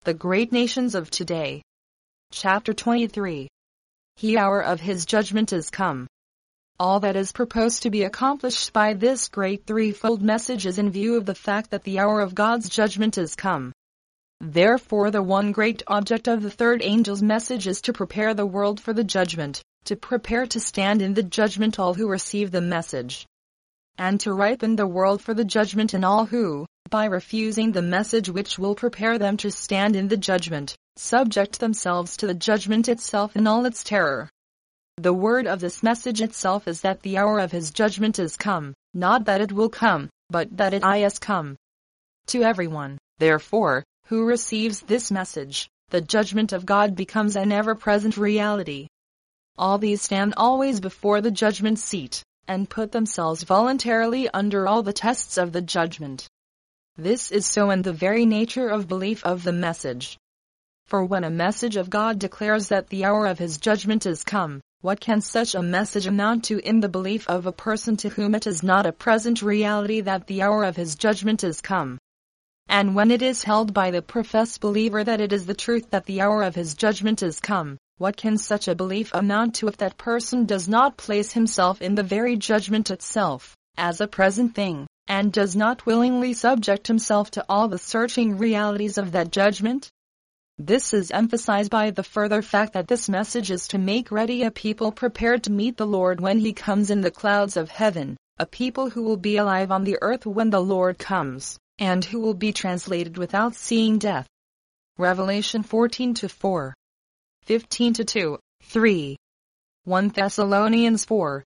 The Great Nations of Today. Chapter 23. The hour of his judgment is come. All that is proposed to be accomplished by this great threefold message is in view of the fact that the hour of God's judgment is come. Therefore the one great object of the third angel's message is to prepare the world for the judgment, to prepare to stand in the judgment all who receive the message, and to ripen the world for the judgment in all who, by refusing the message which will prepare them to stand in the judgment, subject themselves to the judgment itself in all its terror. The word of this message itself is that the hour of his judgment is come, not that it will come, but that it is come. To everyone, therefore, who receives this message, the judgment of God becomes an ever-present reality. All these stand always before the judgment seat, and put themselves voluntarily under all the tests of the judgment. This is so in the very nature of belief of the message. For when a message of God declares that the hour of his judgment is come, what can such a message amount to in the belief of a person to whom it is not a present reality that the hour of his judgment is come? And when it is held by the professed believer that it is the truth that the hour of his judgment is come, what can such a belief amount to if that person does not place himself in the very judgment itself, as a present thing, and does not willingly subject himself to all the searching realities of that judgment? This is emphasized by the further fact that this message is to make ready a people prepared to meet the Lord when he comes in the clouds of heaven, a people who will be alive on the earth when the Lord comes, and who will be translated without seeing death. Revelation 14:4. 15-2, 3. 1 Thessalonians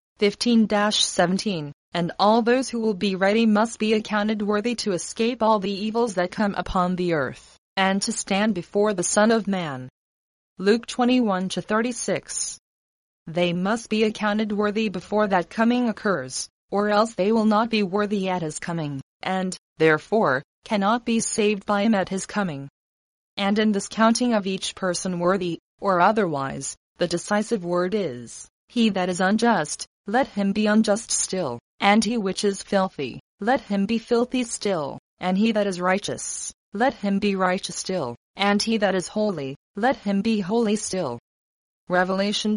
4:15-17. And all those who will be ready must be accounted worthy to escape all the evils that come upon the earth, and to stand before the Son of Man. Luke 21-36. They must be accounted worthy before that coming occurs, or else they will not be worthy at his coming, and, therefore, cannot be saved by him at his coming. And in this counting of each person worthy, or otherwise, the decisive word is, he that is unjust, let him be unjust still, and he which is filthy, let him be filthy still, and he that is righteous, let him be righteous still, and he that is holy, let him be holy still. Revelation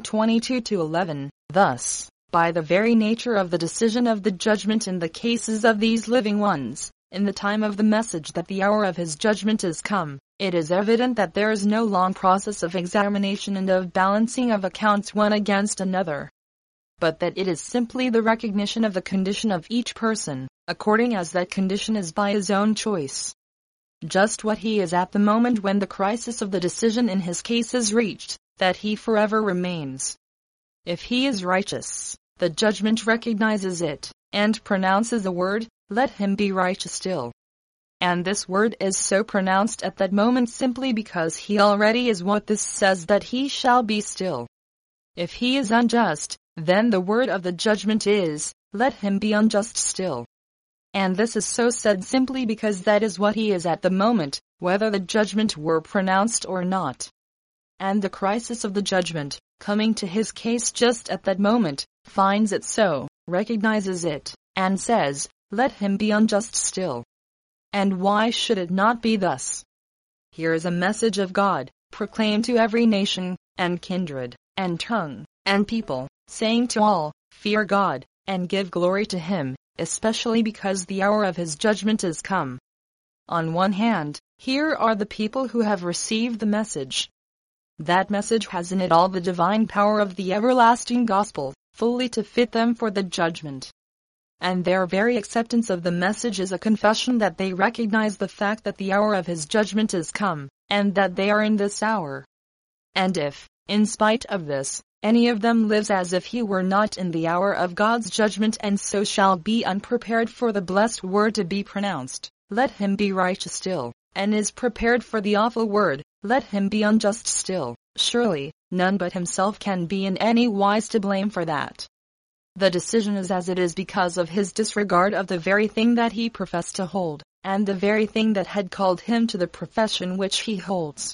22-11. Thus, by the very nature of the decision of the judgment in the cases of these living ones, in the time of the message that the hour of his judgment is come, it is evident that there is no long process of examination and of balancing of accounts one against another, but that it is simply the recognition of the condition of each person, according as that condition is by his own choice. Just what he is at the moment when the crisis of the decision in his case is reached, that he forever remains. If he is righteous, the judgment recognizes it, and pronounces the word, let him be righteous still. And this word is so pronounced at that moment simply because he already is what this says that he shall be still. If he is unjust, then the word of the judgment is, let him be unjust still. And this is so said simply because that is what he is at the moment, whether the judgment were pronounced or not. And the crisis of the judgment, coming to his case just at that moment, finds it so, recognizes it, and says, let him be unjust still. And why should it not be thus? Here is a message of God, proclaimed to every nation, and kindred, and tongue, and people, saying to all, fear God, and give glory to him, especially because the hour of his judgment is come. On one hand, here are the people who have received the message. That message has in it all the divine power of the everlasting gospel, fully to fit them for the judgment. And their very acceptance of the message is a confession that they recognize the fact that the hour of his judgment is come, and that they are in this hour. And if, in spite of this, any of them lives as if he were not in the hour of God's judgment and so shall be unprepared for the blessed word to be pronounced, let him be righteous still, and is prepared for the awful word, let him be unjust still, surely, none but himself can be in any wise to blame for that. The decision is as it is because of his disregard of the very thing that he professed to hold, and the very thing that had called him to the profession which he holds.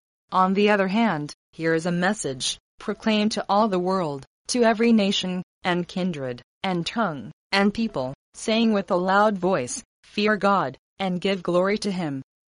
On the other hand, here is a message, proclaimed to all the world, to every nation, and kindred, and tongue, and people, saying with a loud voice, fear God, and give glory to him.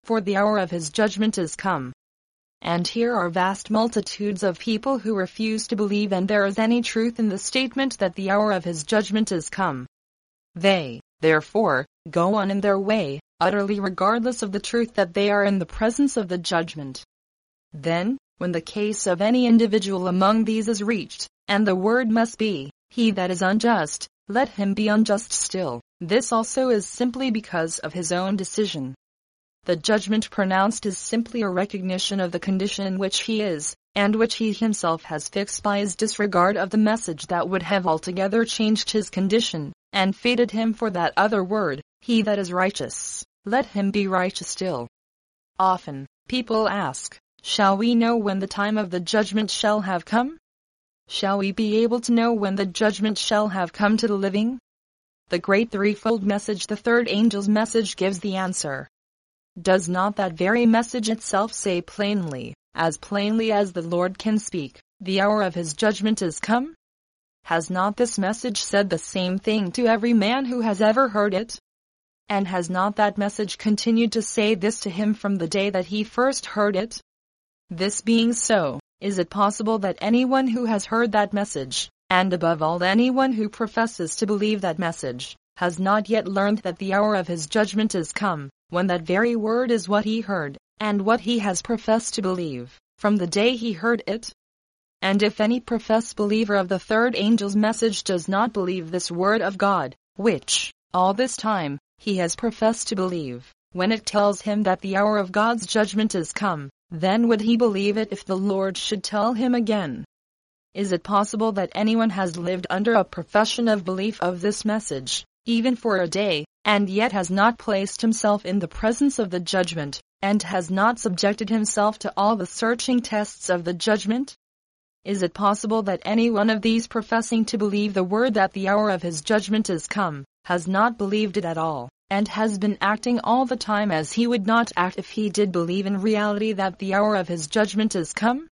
for the hour of his judgment is come. And here are vast multitudes of people who refuse to believe and there is any truth in the statement that the hour of his judgment is come. They, therefore, go on in their way, utterly regardless of the truth that they are in the presence of the judgment. Then, when the case of any individual among these is reached, and the word must be, he that is unjust, let him be unjust still, this also is simply because of his own decision. The judgment pronounced is simply a recognition of the condition in which he is, and which he himself has fixed by his disregard of the message that would have altogether changed his condition, and fated him for that other word, he that is righteous, let him be righteous still. Often, people ask, shall we know when the time of the judgment shall have come? Shall we be able to know when the judgment shall have come to the living? The great threefold message, the third angel's message, gives the answer. Does not that very message itself say plainly as the Lord can speak, the hour of his judgment is come? Has not this message said the same thing to every man who has ever heard it? And has not that message continued to say this to him from the day that he first heard it? This being so, is it possible that anyone who has heard that message, and above all anyone who professes to believe that message, has not yet learned that the hour of his judgment is come, when that very word is what he heard, and what he has professed to believe, from the day he heard it? And if any professed believer of the third angel's message does not believe this word of God, which, all this time, he has professed to believe, when it tells him that the hour of God's judgment is come, then would he believe it if the Lord should tell him again? Is it possible that anyone has lived under a profession of belief of this message, even for a day, and yet has not placed himself in the presence of the judgment, and has not subjected himself to all the searching tests of the judgment? Is it possible that any one of these professing to believe the word that the hour of his judgment is come, has not believed it at all, and has been acting all the time as he would not act if he did believe in reality that the hour of his judgment is come?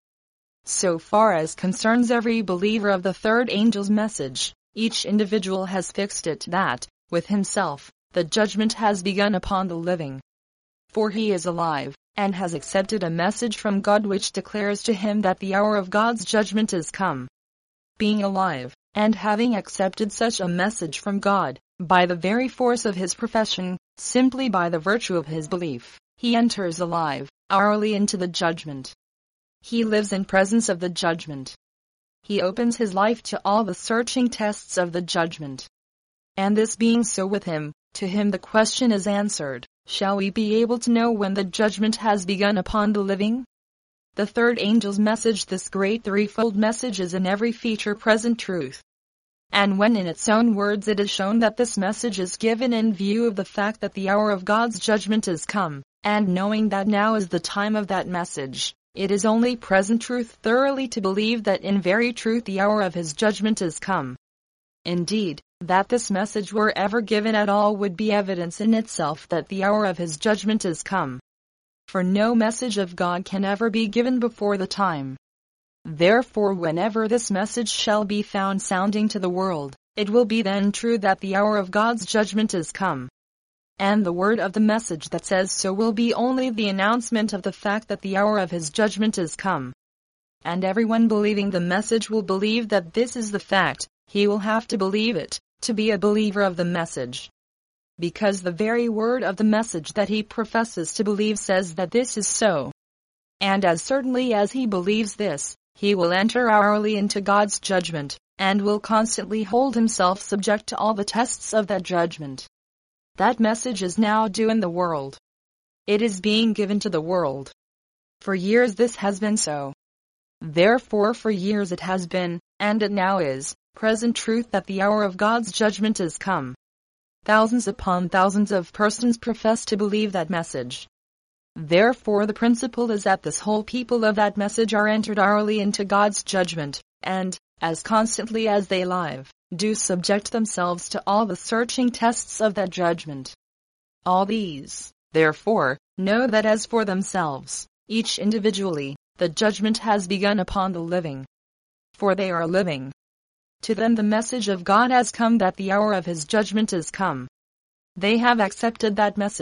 So far as concerns every believer of the third angel's message, each individual has fixed it that, with himself, the judgment has begun upon the living. For he is alive, and has accepted a message from God which declares to him that the hour of God's judgment is come. Being alive, and having accepted such a message from God, by the very force of his profession, simply by the virtue of his belief, he enters alive, hourly into the judgment. He lives in presence of the judgment. He opens his life to all the searching tests of the judgment. And this being so with him, to him the question is answered, shall we be able to know when the judgment has begun upon the living? The third angel's message, this great threefold message, is in every feature present truth. And when in its own words it is shown that this message is given in view of the fact that the hour of God's judgment is come, and knowing that now is the time of that message, it is only present truth thoroughly to believe that in very truth the hour of his judgment is come. Indeed, that this message were ever given at all would be evidence in itself that the hour of his judgment is come. For no message of God can ever be given before the time. Therefore, whenever this message shall be found sounding to the world, it will be then true that the hour of God's judgment is come. And the word of the message that says so will be only the announcement of the fact that the hour of his judgment is come. And everyone believing the message will believe that this is the fact. He will have to believe it, to be a believer of the message. Because the very word of the message that he professes to believe says that this is so. And as certainly as he believes this, he will enter hourly into God's judgment, and will constantly hold himself subject to all the tests of that judgment. That message is now due in the world. It is being given to the world. For years this has been so. Therefore for years it has been, and it now is, present truth that the hour of God's judgment is come. Thousands upon thousands of persons profess to believe that message. Therefore the principle is that this whole people of that message are entered hourly into God's judgment, and, as constantly as they live, do subject themselves to all the searching tests of that judgment. All these, therefore, know that as for themselves, each individually, the judgment has begun upon the living. For they are living. To them the message of God has come that the hour of his judgment is come. They have accepted that message,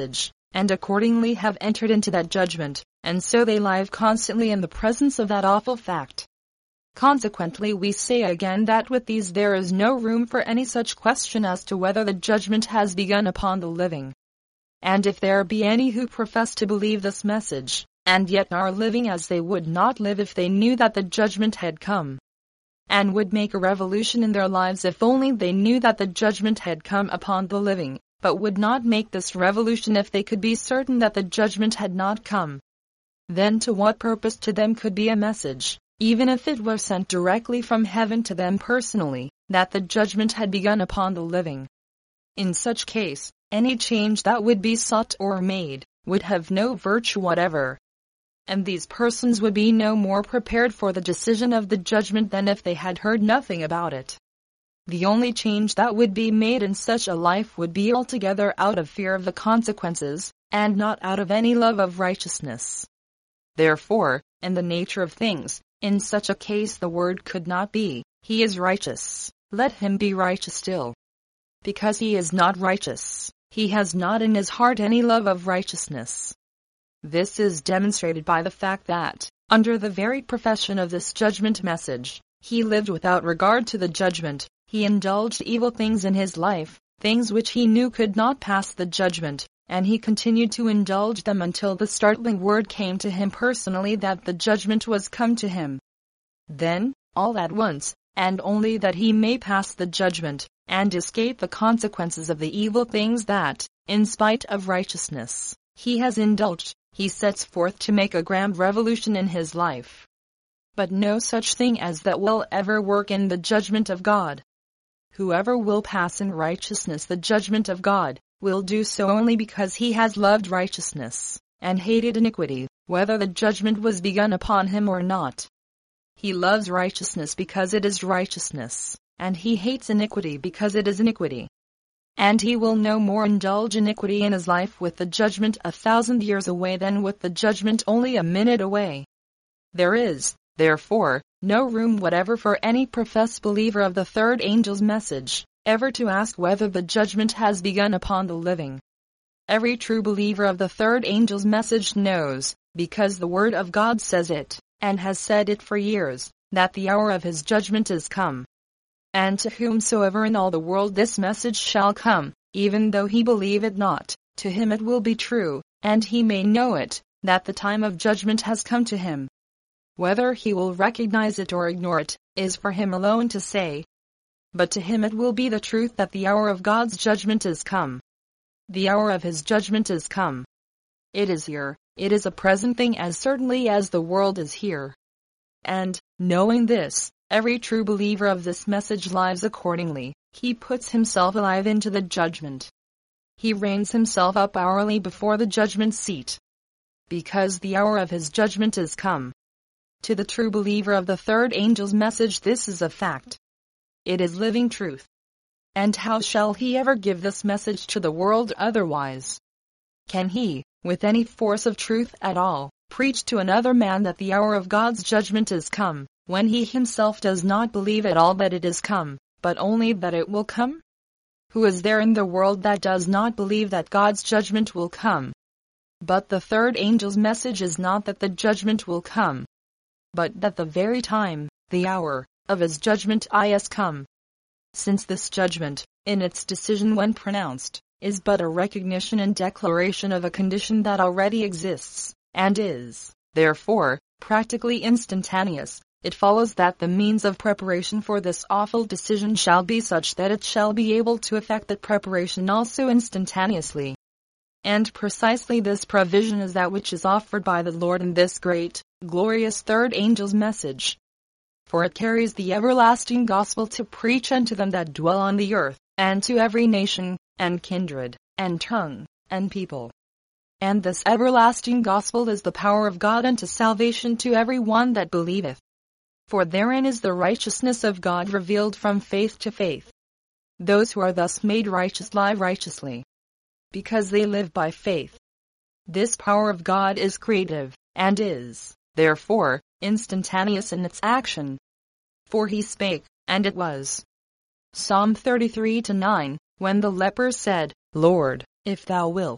and accordingly have entered into that judgment, and so they live constantly in the presence of that awful fact. Consequently, we say again that with these there is no room for any such question as to whether the judgment has begun upon the living. And if there be any who profess to believe this message, and yet are living as they would not live if they knew that the judgment had come, and would make a revolution in their lives if only they knew that the judgment had come upon the living, but would not make this revolution if they could be certain that the judgment had not come, then to what purpose to them could be a message, even if it were sent directly from heaven to them personally, that the judgment had begun upon the living? In such case, any change that would be sought or made would have no virtue whatever, and these persons would be no more prepared for the decision of the judgment than if they had heard nothing about it. The only change that would be made in such a life would be altogether out of fear of the consequences, and not out of any love of righteousness. Therefore, in the nature of things, in such a case the word could not be, "He is righteous, let him be righteous still." Because he is not righteous, he has not in his heart any love of righteousness. This is demonstrated by the fact that, under the very profession of this judgment message, he lived without regard to the judgment. He indulged evil things in his life, things which he knew could not pass the judgment, and he continued to indulge them until the startling word came to him personally that the judgment was come to him. Then, all at once, and only that he may pass the judgment, and escape the consequences of the evil things that, in spite of righteousness, he has indulged, he sets forth to make a grand revolution in his life. But no such thing as that will ever work in the judgment of God. Whoever will pass in righteousness the judgment of God, will do so only because he has loved righteousness, and hated iniquity, whether the judgment was begun upon him or not. He loves righteousness because it is righteousness, and he hates iniquity because it is iniquity. And he will no more indulge iniquity in his life with the judgment 1,000 years away than with the judgment only a minute away. There is, therefore, no room whatever for any professed believer of the third angel's message, ever to ask whether the judgment has begun upon the living. Every true believer of the third angel's message knows, because the word of God says it, and has said it for years, that the hour of his judgment is come. And to whomsoever in all the world this message shall come, even though he believe it not, to him it will be true, and he may know it, that the time of judgment has come to him. Whether he will recognize it or ignore it, is for him alone to say. But to him it will be the truth that the hour of God's judgment is come. The hour of his judgment is come. It is here, it is a present thing as certainly as the world is here. And, knowing this, every true believer of this message lives accordingly. He puts himself alive into the judgment. He reins himself up hourly before the judgment seat, because the hour of his judgment is come. To the true believer of the third angel's message this is a fact. It is living truth. And how shall he ever give this message to the world otherwise? Can he, with any force of truth at all, preach to another man that the hour of God's judgment is come, when he himself does not believe at all that it is come, but only that it will come? Who is there in the world that does not believe that God's judgment will come? But the third angel's message is not that the judgment will come, but that the very time, the hour, of his judgment is come. Since this judgment, in its decision when pronounced, is but a recognition and declaration of a condition that already exists, and is, therefore, practically instantaneous, it follows that the means of preparation for this awful decision shall be such that it shall be able to effect that preparation also instantaneously. And precisely this provision is that which is offered by the Lord in this great, glorious third angel's message. For it carries the everlasting gospel to preach unto them that dwell on the earth, and to every nation, and kindred, and tongue, and people. And this everlasting gospel is the power of God unto salvation to every one that believeth. For therein is the righteousness of God revealed from faith to faith. Those who are thus made righteous live righteously, because they live by faith. This power of God is creative, and is, therefore, instantaneous in its action. For he spake, and it was. Psalm 33:9, when the leper said, Lord, if thou wilt,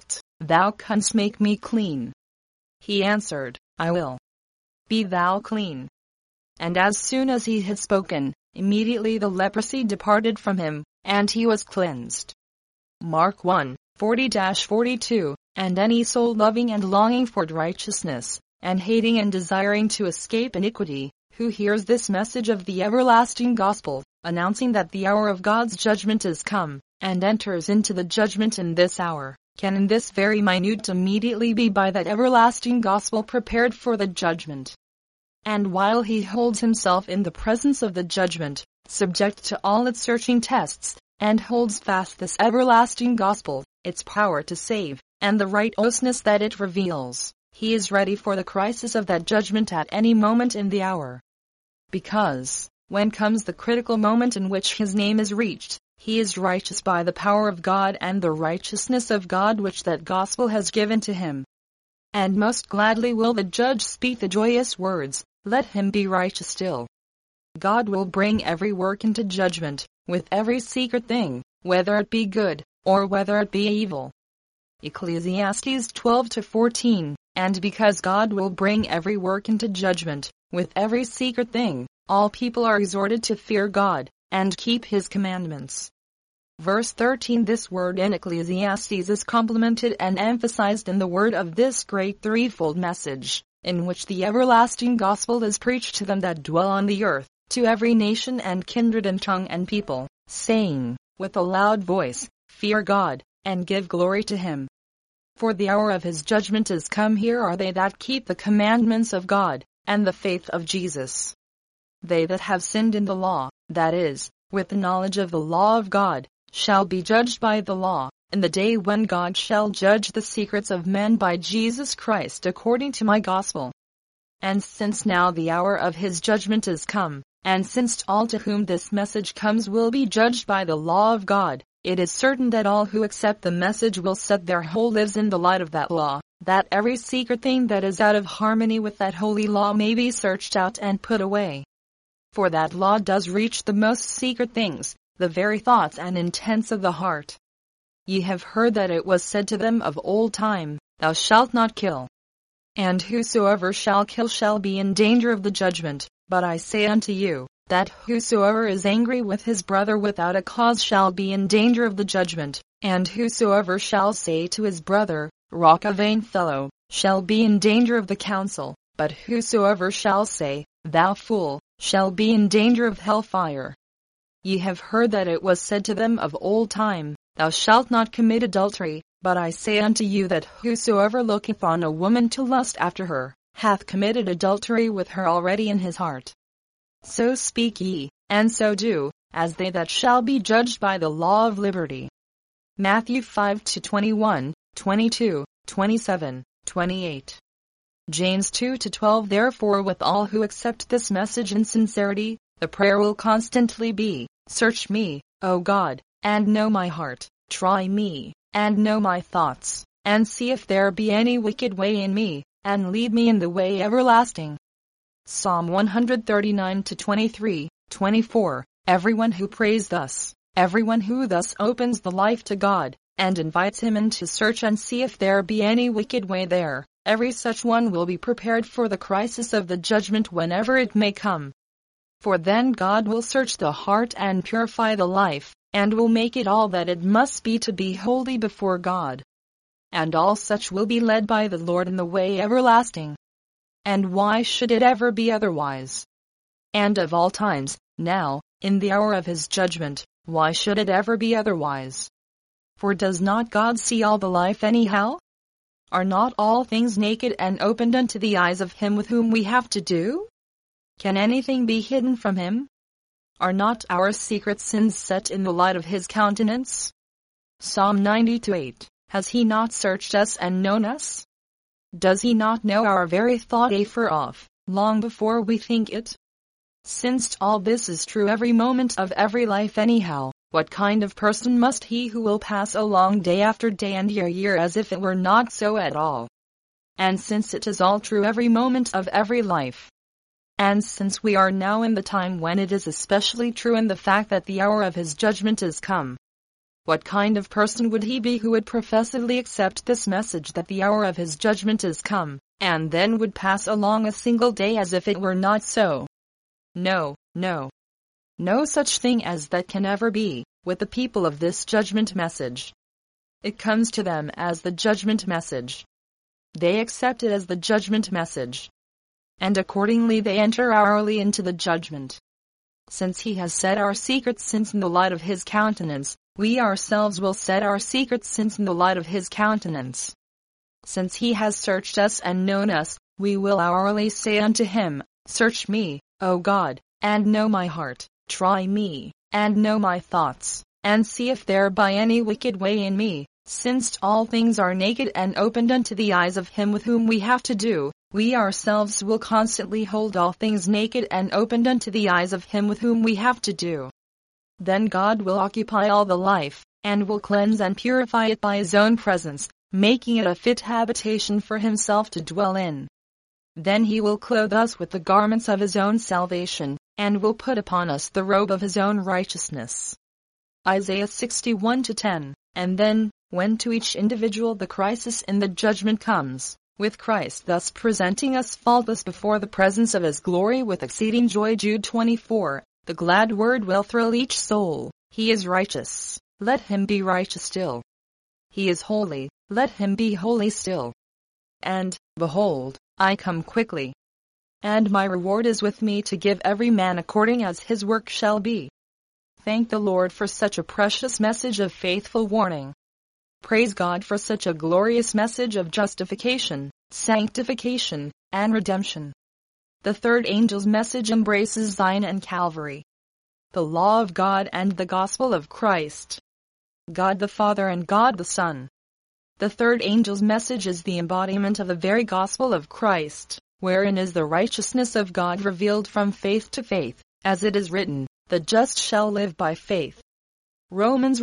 thou canst make me clean. He answered, I will. Be thou clean. And as soon as he had spoken, immediately the leprosy departed from him, and he was cleansed. Mark 1:40-42. And any soul loving and longing for righteousness, and hating and desiring to escape iniquity, who hears this message of the everlasting gospel, announcing that the hour of God's judgment is come, and enters into the judgment in this hour, can in this very minute immediately be by that everlasting gospel prepared for the judgment. And while he holds himself in the presence of the judgment, subject to all its searching tests, and holds fast this everlasting gospel, its power to save, and the righteousness that it reveals, he is ready for the crisis of that judgment at any moment in the hour. Because, when comes the critical moment in which his name is reached, he is righteous by the power of God and the righteousness of God which that gospel has given to him. And most gladly will the judge speak the joyous words, let him be righteous still. God will bring every work into judgment, with every secret thing, whether it be good, or whether it be evil. Ecclesiastes 12-14. And because God will bring every work into judgment, with every secret thing, all people are exhorted to fear God, and keep his commandments. Verse 13. This word in Ecclesiastes is complemented and emphasized in the word of this great threefold message, in which the everlasting gospel is preached to them that dwell on the earth, to every nation and kindred and tongue and people, saying, with a loud voice, fear God, and give glory to him. For the hour of his judgment is come. Here are they that keep the commandments of God, and the faith of Jesus. They that have sinned in the law, that is, with the knowledge of the law of God, shall be judged by the law, in the day when God shall judge the secrets of men by Jesus Christ according to my gospel. And since now the hour of his judgment is come, and since all to whom this message comes will be judged by the law of God, it is certain that all who accept the message will set their whole lives in the light of that law, that every secret thing that is out of harmony with that holy law may be searched out and put away. For that law does reach the most secret things, the very thoughts and intents of the heart. Ye have heard that it was said to them of old time, Thou shalt not kill. And whosoever shall kill shall be in danger of the judgment. But I say unto you, that whosoever is angry with his brother without a cause shall be in danger of the judgment, and whosoever shall say to his brother, Rock a vain fellow, shall be in danger of the council, but whosoever shall say, Thou fool, shall be in danger of hellfire. Ye have heard that it was said to them of old time, Thou shalt not commit adultery, but I say unto you that whosoever looketh on a woman to lust after her, hath committed adultery with her already in his heart. So speak ye, and so do, as they that shall be judged by the law of liberty. Matthew 5-21, 22, 27, 28. James 2-12. Therefore with all who accept this message in sincerity, the prayer will constantly be, Search me, O God, and know my heart, try me, and know my thoughts, and see if there be any wicked way in me, and lead me in the way everlasting. Psalm 139-23, 24. Everyone who prays thus, everyone who thus opens the life to God, and invites him in to search and see if there be any wicked way there, every such one will be prepared for the crisis of the judgment whenever it may come. For then God will search the heart and purify the life, and will make it all that it must be to be holy before God. And all such will be led by the Lord in the way everlasting. And why should it ever be otherwise? And of all times, now, in the hour of his judgment, why should it ever be otherwise? For does not God see all the life anyhow? Are not all things naked and opened unto the eyes of him with whom we have to do? Can anything be hidden from him? Are not our secret sins set in the light of his countenance? Psalm 92:8. Has he not searched us and known us? Does he not know our very thought afar off, long before we think it? Since all this is true every moment of every life anyhow, what kind of person must he who will pass along day after day and year as if it were not so at all? And since it is all true every moment of every life, and since we are now in the time when it is especially true in the fact that the hour of his judgment is come, What kind of person would he be who would professedly accept this message that the hour of his judgment is come, and then would pass along a single day as if it were not so? No, no. No such thing as that can ever be with the people of this judgment message. It comes to them as the judgment message. They accept it as the judgment message. And accordingly they enter hourly into the judgment. Since he has set our secret sins in the light of his countenance, we ourselves will set our secret sins in the light of his countenance. Since he has searched us and known us, we will hourly say unto him, Search me, O God, and know my heart, try me, and know my thoughts, and see if there be any wicked way in me, since all things are naked and opened unto the eyes of him with whom we have to do. We ourselves will constantly hold all things naked and opened unto the eyes of him with whom we have to do. Then God will occupy all the life, and will cleanse and purify it by his own presence, making it a fit habitation for himself to dwell in. Then he will clothe us with the garments of his own salvation, and will put upon us the robe of his own righteousness. Isaiah 61:10. And then, when to each individual the crisis in the judgment comes, with Christ thus presenting us faultless before the presence of his glory with exceeding joy, Jude 24, the glad word will thrill each soul. He is righteous, let him be righteous still. He is holy, let him be holy still. And, behold, I come quickly. And my reward is with me to give every man according as his work shall be. Thank the Lord for such a precious message of faithful warning. Praise God for such a glorious message of justification, sanctification, and redemption. The third angel's message embraces Zion and Calvary, the law of God and the gospel of Christ, God the Father and God the Son. The third angel's message is the embodiment of the very gospel of Christ, wherein is the righteousness of God revealed from faith to faith, as it is written, the just shall live by faith. Romans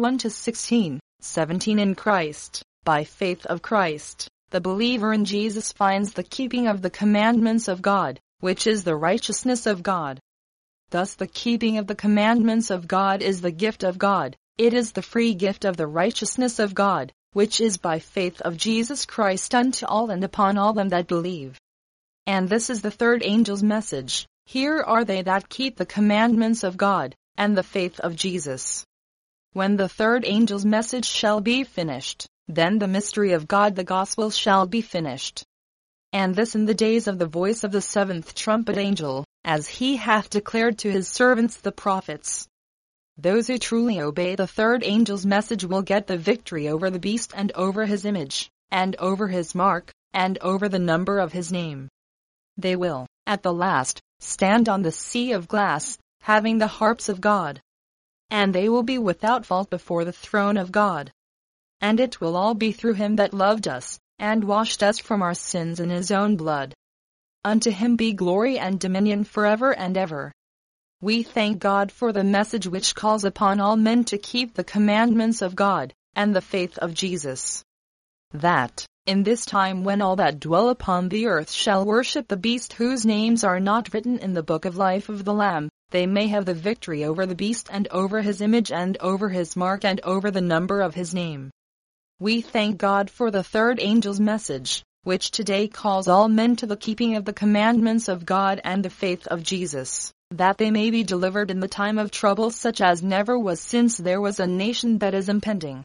1:16-17. In Christ, by faith of Christ, the believer in Jesus finds the keeping of the commandments of God, which is the righteousness of God. Thus the keeping of the commandments of God is the gift of God, it is the free gift of the righteousness of God, which is by faith of Jesus Christ unto all and upon all them that believe. And this is the third angel's message, here are they that keep the commandments of God, and the faith of Jesus. When the third angel's message shall be finished, then the mystery of God the gospel shall be finished. And this in the days of the voice of the seventh trumpet angel, as he hath declared to his servants the prophets. Those who truly obey the third angel's message will get the victory over the beast and over his image, and over his mark, and over the number of his name. They will, at the last, stand on the sea of glass, having the harps of God. And they will be without fault before the throne of God. And it will all be through him that loved us, and washed us from our sins in his own blood. Unto him be glory and dominion forever and ever. We thank God for the message which calls upon all men to keep the commandments of God, and the faith of Jesus. That, in this time when all that dwell upon the earth shall worship the beast whose names are not written in the book of life of the Lamb, they may have the victory over the beast and over his image and over his mark and over the number of his name. We thank God for the third angel's message, which today calls all men to the keeping of the commandments of God and the faith of Jesus, that they may be delivered in the time of trouble such as never was since there was a nation that is impending.